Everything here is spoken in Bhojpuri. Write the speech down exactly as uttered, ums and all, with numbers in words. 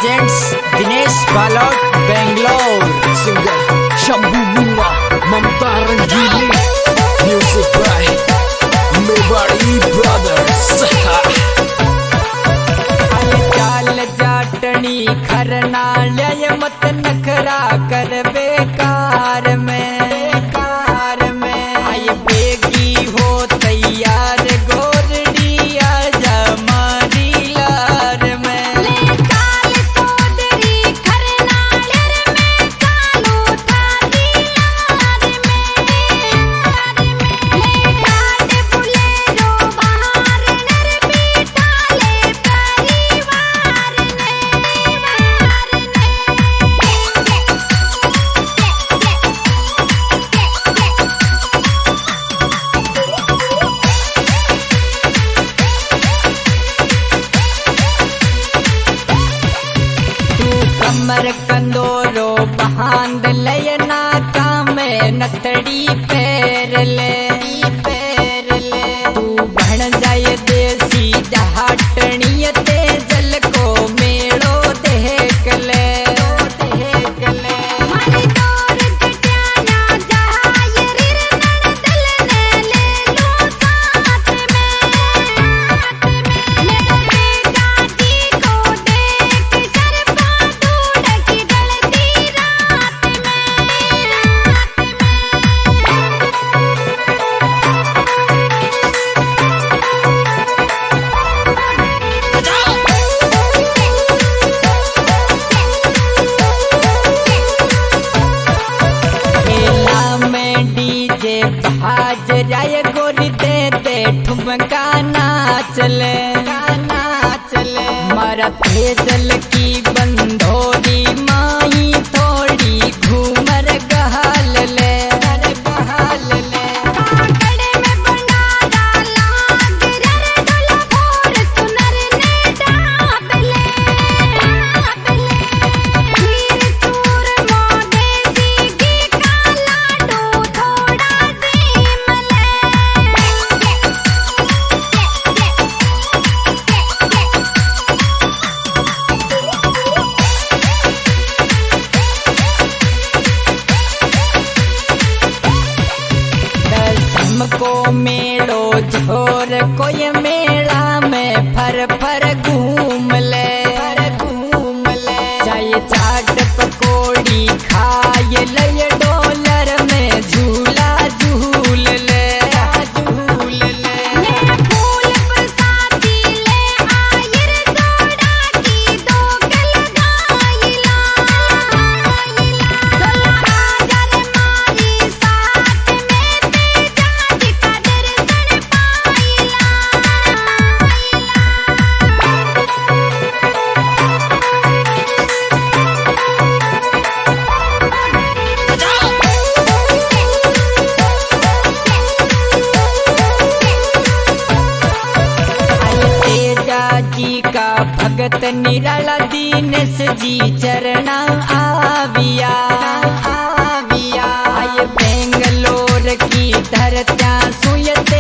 presents Dinesh Balot, Bangalore. Singer Shambhu Munga, Mamta Rangili. Music by Mewari Brothers. चाल जाटनी खरनालय मत नखरा कर बेकार में बेकार में आय बेगी हो तैयार गोरडी आजा मारी लार में ले चाल चौधरी खरनालय में चालू था दिलार में ले घाट बुलेरो बाहर नर बेटा ले परिवार ने तू कमर कंदोरो बहांद लयना कामे नथड़ी पैर ले पैर ले तू बन जाए देसी जहाटनी ते जल को मेड़ो देख ले देख ले मारी दौर जटियाना जहाय रिरनन दल ने ले लो साथ में ले बेटा जी को देख शर्मा दूड़ की गलती रात में मेला में डीजे बाज राय गोरी दे दे ठुमका नाच ले नाच ले मारा तेजल की बंधोरी माई थोड़ी घूमर गहाल ले गहाल ले काकड़े में बनारा लाग रर डोला भोर सुनर ने डाब ले डाब ले हीर चूर मोदेसी की काला डो थोड़ा जीम ले हमको मेड़ो झोर कोई मेला में फर फर घूम ले फर घूम ले चाहे चाट पकोड़ी खाए ले डॉलर में झूला झूल ले झूल ले फूल बरसाती ले आयर जोड़ा की दो गल गाइला दुल्हा जर मारी साथ में तेजा जी का दर्शन पाइला तेजा जी का भगत निराला दीनेश जी चरणा आविया आविया आय बेंगलोर की धरत्या सुयत